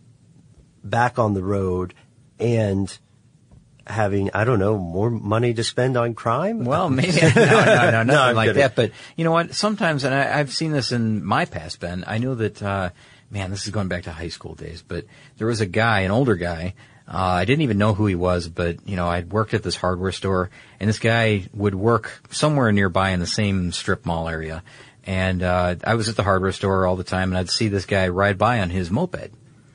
back on the road and having, I don't know, more money to spend on crime? Well, maybe. No, no, no, nothing no, like kidding. that. But you know what? Sometimes, and I, I've seen this in my past, Ben, I know that, uh, man, this is going back to high school days, but there was a guy, an older guy, uh, I didn't even know who he was, but, you know, I'd worked at this hardware store, and this guy would work somewhere nearby in the same strip mall area. And, uh, I was at the hardware store all the time, and I'd see this guy ride by on his moped.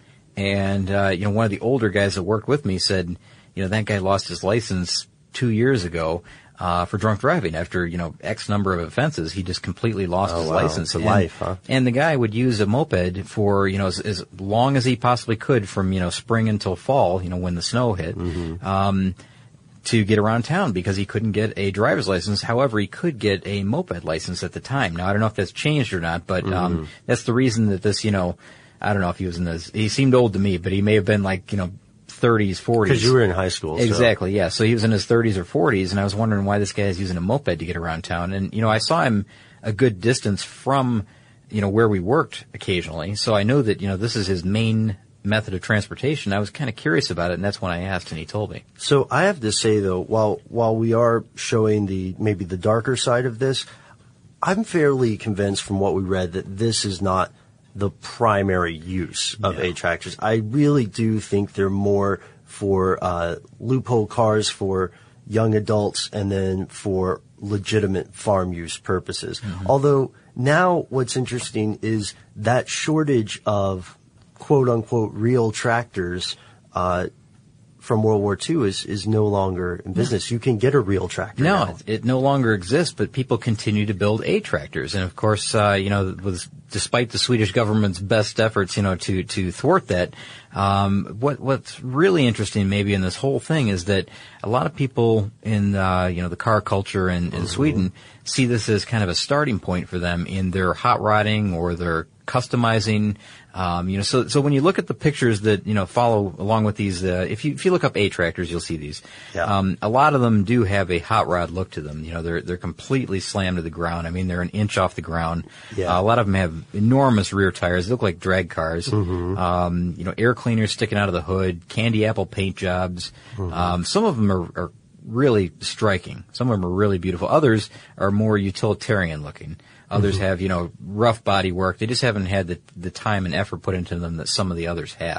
And, uh, you know, one of the older guys that worked with me said, you know, that guy lost his license two years ago, uh, for drunk driving. After, you know, X number of offenses, he just completely lost oh, his wow. license. To and, life, huh? And the guy would use a moped for, you know, as, as long as he possibly could from, you know, spring until fall, you know, when the snow hit, mm-hmm. um, to get around town because he couldn't get a driver's license. However, he could get a moped license at the time. Now, I don't know if that's changed or not, but, um, mm-hmm. that's the reason that this, you know, I don't know if he was in his, he seemed old to me, but he may have been like, you know, thirties, forties. Because you were in high school. So. Exactly, yeah. So he was in his thirties or forties, and I was wondering why this guy is using a moped to get around town. And, you know, I saw him a good distance from, you know, where we worked occasionally. So I know that, you know, this is his main method of transportation. I was kind of curious about it, and that's when I asked, and he told me. So I have to say, though, while while we are showing the maybe the darker side of this, I'm fairly convinced from what we read that this is not the primary use of No. A-tractors. I really do think they're more for uh, loophole cars for young adults and then for legitimate farm use purposes. Mm-hmm. Although now what's interesting is that shortage of quote-unquote real tractors uh from World War Two is, is no longer in business. You can get a real tractor No, now. it, it no longer exists, but people continue to build A-tractors. And of course, uh, you know, with, despite the Swedish government's best efforts, you know, to, to thwart that, um, what, what's really interesting maybe in this whole thing is that a lot of people in, uh, you know, the car culture in, in mm-hmm. Sweden see this as kind of a starting point for them in their hot rodding or their customizing. Um, you know, so, so when you look at the pictures that, you know, follow along with these, uh, if you, if you look up A-tractors, you'll see these. Yeah. Um, a lot of them do have a hot rod look to them. You know, they're, they're completely slammed to the ground. I mean, they're an inch off the ground. Yeah. Uh, a lot of them have enormous rear tires. They look like drag cars. Mm-hmm. Um, you know, air cleaners sticking out of the hood, candy apple paint jobs. Mm-hmm. Um, some of them are, are really striking. Some of them are really beautiful. Others are more utilitarian looking. Others mm-hmm. have, you know, rough body work. They just haven't had the the time and effort put into them that some of the others have.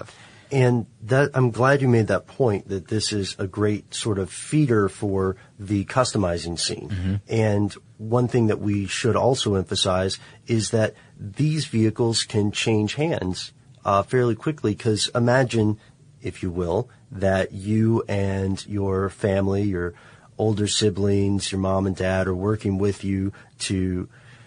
And that, I'm glad you made that point, that this is a great sort of feeder for the customizing scene. Mm-hmm. And one thing that we should also emphasize is that these vehicles can change hands uh, fairly quickly, because imagine, if you will, that you and your family, your older siblings, your mom and dad are working with you to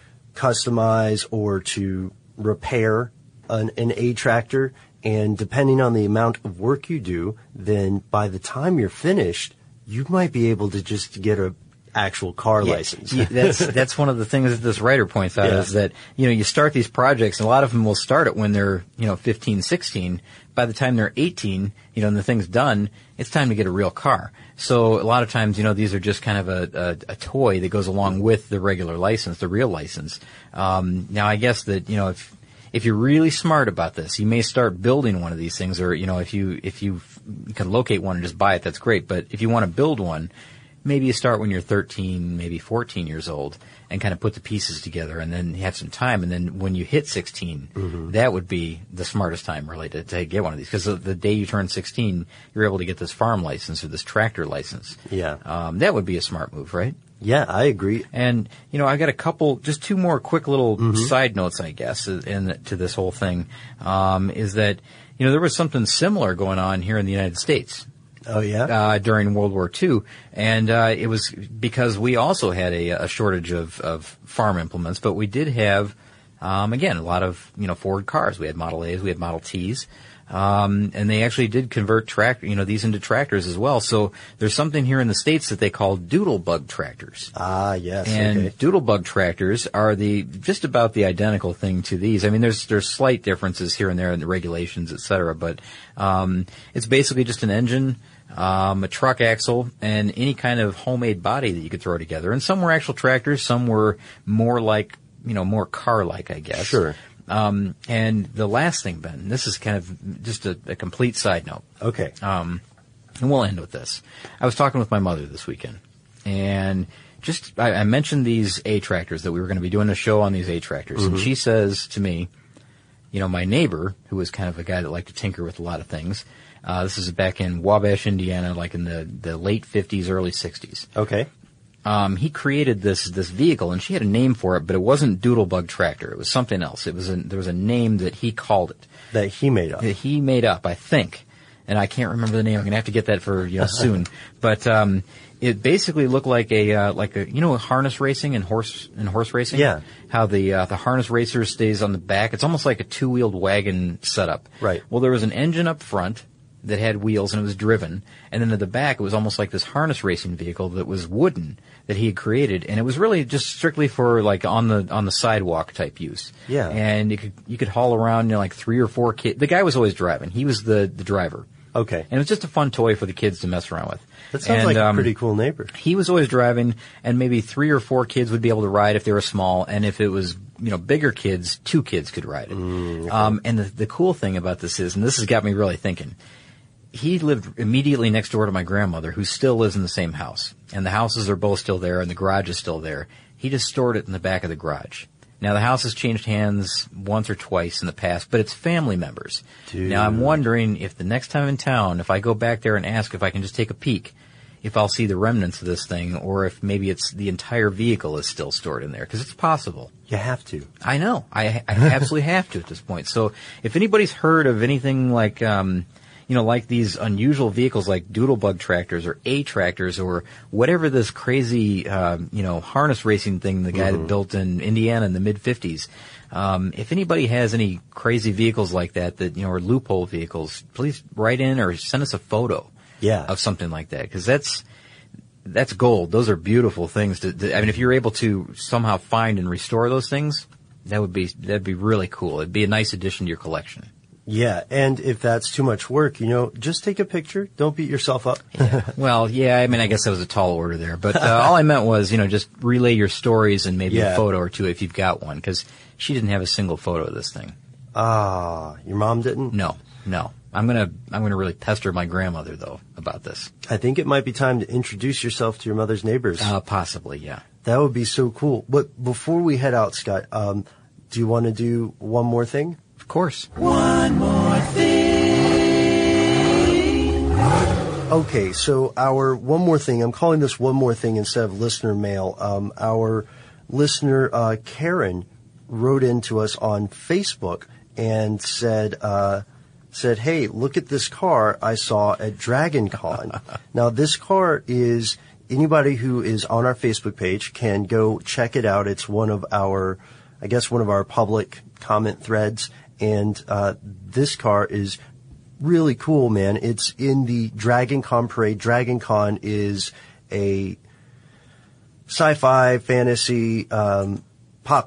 customize or to repair an, an A-tractor. And depending on the amount of work you do, then by the time you're finished, you might be able to just get a actual car yeah, license. yeah, that's that's one of the things that this writer points out, yeah. is that, you know, you start these projects, and a lot of them will start it when they're, you know, fifteen, sixteen. By the time they're eighteen, you know, and the thing's done, it's time to get a real car. So a lot of times, you know, these are just kind of a, a, a toy that goes along with the regular license, the real license. Um, now, I guess that, you know, if If you're really smart about this, you may start building one of these things, or, you know, if you, if you can locate one and just buy it, that's great. But if you want to build one, maybe you start when you're thirteen, maybe fourteen years old, and kind of put the pieces together, and then have some time. And then when you hit sixteen, mm-hmm. that would be the smartest time, really, to, to get one of these. Because the, the day you turn sixteen, you're able to get this farm license or this tractor license. Yeah. Um, that would be a smart move, right? Yeah, I agree. And, you know, I got a couple, just two more quick little mm-hmm. side notes, I guess, in, to this whole thing, um, is that, you know, there was something similar going on here in the United States. Oh, yeah? Uh, during World War Two. And, uh, it was because we also had a, a shortage of, of farm implements, but we did have, um, again, a lot of, you know, Ford cars. We had Model A's, we had Model T's. Um, and they actually did convert tractor, you know, these into tractors as well. So there's something here in the States that they call doodlebug tractors. Ah, yes. And okay. doodlebug tractors are the, just about the identical thing to these. I mean, there's, there's slight differences here and there in the regulations, et cetera, but, um, it's basically just an engine, um, a truck axle, and any kind of homemade body that you could throw together. And some were actual tractors, some were more like, you know, more car-like, I guess. Sure. Um, and the last thing, Ben, this is kind of just a, a complete side note. Okay. Um, and we'll end with this. I was talking with my mother this weekend, and just, I, I mentioned these A-tractors, that we were going to be doing a show on these A-tractors. Mm-hmm. And she says to me, you know, my neighbor, who was kind of a guy that liked to tinker with a lot of things, uh, this is back in Wabash, Indiana, like in the, the late fifties, early sixties. Okay. Um, he created this, this vehicle, and she had a name for it, but it wasn't Doodlebug Tractor. It was something else. It was a, there was a name that he called it. That he made up. That he made up, I think. And I can't remember the name. I'm gonna have to get that for, you know, soon. But, um, it basically looked like a, uh, like a, you know, harness racing and horse, and horse racing? Yeah. How the, uh, the harness racer stays on the back. It's almost like a two-wheeled wagon setup. Right. Well, there was an engine up front that had wheels, and it was driven. And then at the back, it was almost like this harness racing vehicle that was wooden, that he had created, and it was really just strictly for like on the on the sidewalk type use. Yeah. And you could you could haul around, you know, like three or four kids. The guy was always driving. He was the the driver. Okay. And it was just a fun toy for the kids to mess around with. That sounds and, like um, a pretty cool neighbor. He was always driving, and maybe three or four kids would be able to ride if they were small, and if it was, you know, bigger kids, two kids could ride it. Mm, okay. Um, and the the cool thing about this is, and this has got me really thinking, he lived immediately next door to my grandmother, who still lives in the same house. And the houses are both still there, and the garage is still there. He just stored it in the back of the garage. Now, the house has changed hands once or twice in the past, but it's family members. Dude. Now, I'm wondering if the next time in town, if I go back there and ask if I can just take a peek, if I'll see the remnants of this thing, or if maybe it's the entire vehicle is still stored in there, because it's possible. You have to. I know. I, I absolutely have to at this point. So if anybody's heard of anything like, um, you know, like these unusual vehicles like Doodlebug tractors or A-tractors or whatever this crazy, um, you know, harness racing thing the guy mm-hmm. that built in Indiana in the mid-fifties, um, if anybody has any crazy vehicles like that, that, you know, or loophole vehicles, please write in or send us a photo yeah. of something like that, because that's, that's gold. Those are beautiful things. To, to, I mean, if you're able to somehow find and restore those things, that would be, that'd be really cool. It'd be a nice addition to your collection. Yeah, and if that's too much work, you know, just take a picture. Don't beat yourself up. Yeah. Well, yeah, I mean, I guess that was a tall order there. But uh, all I meant was, you know, just relay your stories and maybe yeah. a photo or two if you've got one, because she didn't have a single photo of this thing. Ah, your mom didn't? No, no. I'm gonna, I'm gonna really pester my grandmother, though, about this. I think it might be time to introduce yourself to your mother's neighbors. Uh, possibly, yeah. That would be so cool. But before we head out, Scott, um, do you want to do one more thing? Of course. One more thing. Okay, so our one more thing, I'm calling this one more thing instead of listener mail. Um, our listener, uh, Karen, wrote into us on Facebook and said, uh, said, hey, look at this car I saw at Dragon Con. Now, this car is, anybody who is on our Facebook page can go check it out. It's one of our, I guess, one of our public comment threads. And uh, this car is really cool, man. It's in the Dragon Con parade. Dragon Con is a sci-fi, fantasy, um, pop.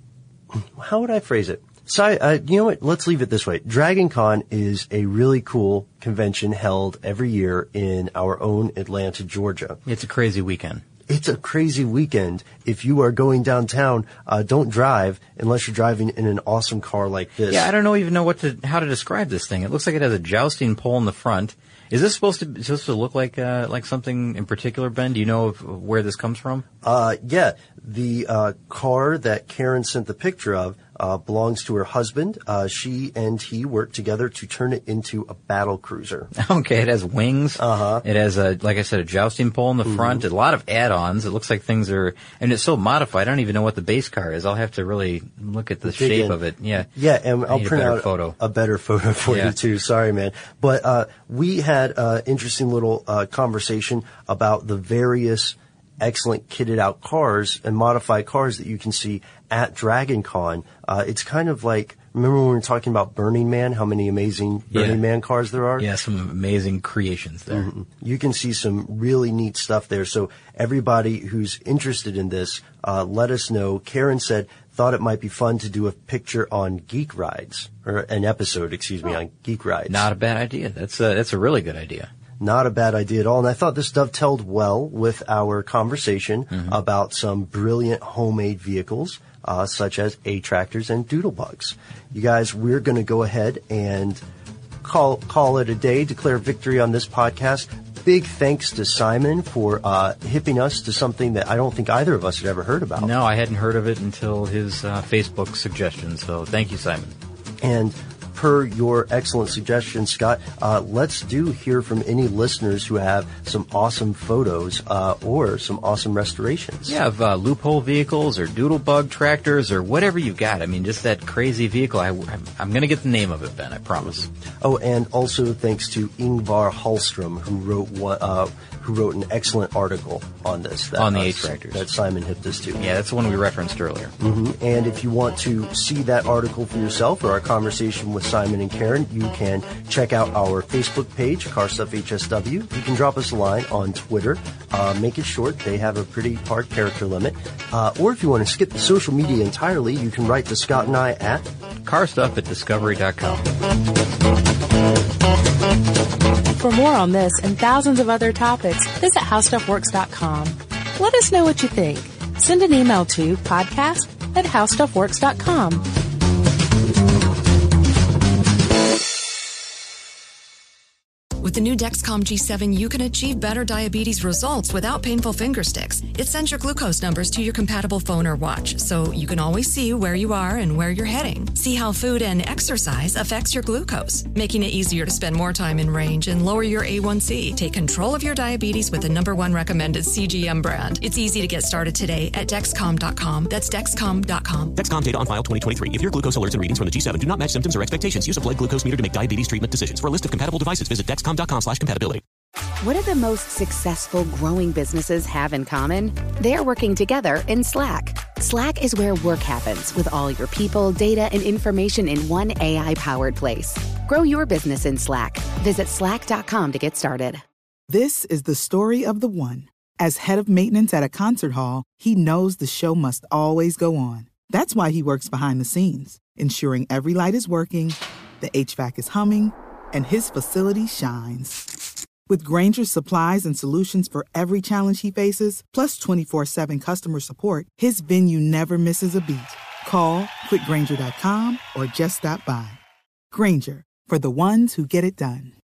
How would I phrase it? Sci- uh, you know what? Let's leave it this way. Dragon Con is a really cool convention held every year in our own Atlanta, Georgia. It's a crazy weekend. It's a crazy weekend. If you are going downtown, uh, don't drive unless you're driving in an awesome car like this. Yeah, I don't know even know what to how to describe this thing. It looks like it has a jousting pole in the front. Is this supposed to supposed to look like uh, like something in particular, Ben? Do you know if, where this comes from? Uh, yeah, the uh, car that Karen sent the picture of uh, belongs to her husband. Uh, she and he worked together to turn it into a battle cruiser. Okay, it has wings. Uh-huh. It has a, like I said, a jousting pole in the mm-hmm. front. A lot of add-ons. It looks like things are, and it's so modified. I don't even know what the base car is. I'll have to really look at the Dig shape in. of it. Yeah. Yeah, and I'll print a out photo. a better photo for yeah. you too. Sorry, man. But uh, we had an interesting little uh, conversation about the various excellent kitted out cars and modified cars that you can see at Dragon Con. Uh, it's kind of like, remember when we were talking about Burning Man, how many amazing Burning yeah. Man cars there are? Yeah, some amazing creations there. Mm-hmm. You can see some really neat stuff there. So everybody who's interested in this, uh, let us know. Karen said, thought it might be fun to do a picture on Geek Rides, or an episode, excuse me, on Geek Rides. Not a bad idea. That's a, that's a really good idea. Not a bad idea at all. And I thought this dovetailed well with our conversation mm-hmm. about some brilliant homemade vehicles, uh, such as A-Tractors and Doodlebugs. You guys, we're going to go ahead and call, call it a day, declare victory on this podcast. Big thanks to Simon for uh, hipping us to something that I don't think either of us had ever heard about. No, I hadn't heard of it until his uh, Facebook suggestion. So thank you, Simon. And per your excellent suggestion, Scott, uh, let's do hear from any listeners who have some awesome photos uh, or some awesome restorations. Yeah, of uh, loophole vehicles or doodlebug tractors or whatever you've got. I mean, just that crazy vehicle. I, I'm going to get the name of it, Ben, I promise. Oh, and also thanks to Ingvar Hallstrom, who wrote one, uh, who wrote an excellent article on this. That, on the uh, A-Tractors. That Simon hipped us to. Yeah, that's the one we referenced earlier. Mm-hmm. And if you want to see that article for yourself or our conversation with Simon and Karen, you can check out our Facebook page, Car Stuff H S W. You can drop us a line on Twitter. Uh, make it short. They have a pretty hard character limit. Uh, or if you want to skip the social media entirely, you can write to Scott and I at carstuff at discovery dot com. For more on this and thousands of other topics, visit how stuff works dot com. Let us know what you think. Send an email to podcast at how stuff works dot com. With the new Dexcom G seven, you can achieve better diabetes results without painful finger sticks. It sends your glucose numbers to your compatible phone or watch, so you can always see where you are and where you're heading. See how food and exercise affects your glucose, making it easier to spend more time in range and lower your A one C. Take control of your diabetes with the number one recommended C G M brand. It's easy to get started today at Dexcom dot com. That's Dexcom dot com. Dexcom data on file twenty twenty-three. If your glucose alerts and readings from the G seven do not match symptoms or expectations, use a blood glucose meter to make diabetes treatment decisions. For a list of compatible devices, visit Dexcom dot com slash compatibility. What do the most successful growing businesses have in common? They're working together in Slack. Slack is where work happens with all your people, data, and information in one A I-powered place. Grow your business in Slack. Visit slack dot com to get started. This is the story of the one. As head of maintenance at a concert hall, he knows the show must always go on. That's why he works behind the scenes, ensuring every light is working, the H V A C is humming, and his facility shines. With Grainger's supplies and solutions for every challenge he faces, plus twenty-four seven customer support, his venue never misses a beat. Call quick grainger dot com or just stop by. Grainger, for the ones who get it done.